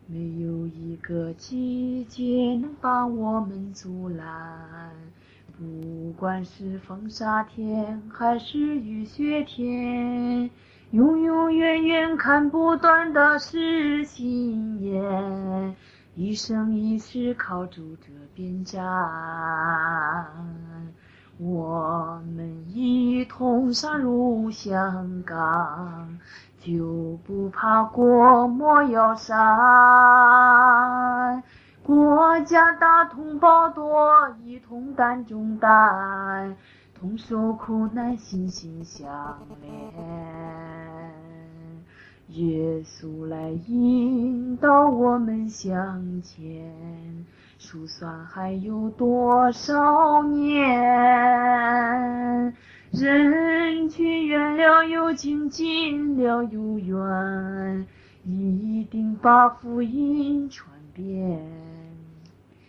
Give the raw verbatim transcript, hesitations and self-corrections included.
没有一个季节能把我们阻拦，不管是风沙天还是雨雪天，永永远远看不断的是心眼，一生一世靠主这边站，我们一同杀入香港，就不怕国魔要杀，国家大同胞多，一同担重担，同受苦难，心心相连。耶稣来引导我们向前，数算还有多少年，人群远了又近，近了又远，一定把福音传遍。